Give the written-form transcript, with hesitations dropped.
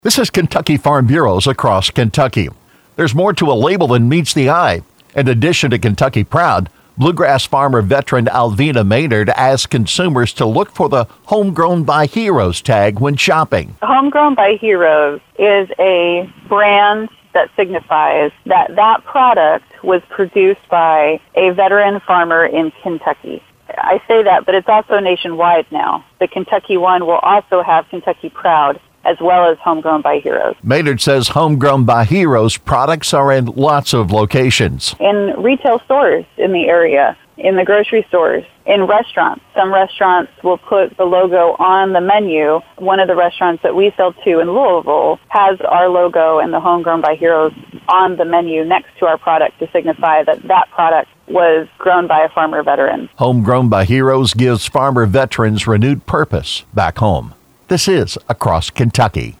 This is Kentucky Farm Bureaus across Kentucky. There's more to a label than meets the eye. In addition to Kentucky Proud, bluegrass farmer veteran Alvina Maynard asks consumers to look for the Homegrown by Heroes tag when shopping. Homegrown by Heroes is a brand that signifies that that product was produced by a veteran farmer in Kentucky. I say that, but it's also nationwide now. The Kentucky one will also have Kentucky Proud, as well as Homegrown by Heroes. Maynard says Homegrown by Heroes products are in lots of locations. In retail stores in the area, in the grocery stores, in restaurants. Some restaurants will put the logo on the menu. One of the restaurants that we sell to in Louisville has our logo and the Homegrown by Heroes on the menu next to our product to signify that that product was grown by a farmer veteran. Homegrown by Heroes gives farmer veterans renewed purpose back home. This is Across Kentucky.